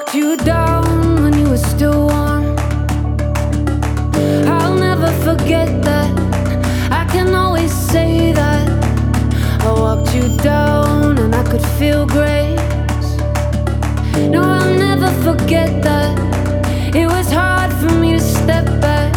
walked you down when you were still warm. I'll never forget that. I can always say that. I walked you down and I could feel grace. No, I'll never forget that. It was hard for me to step back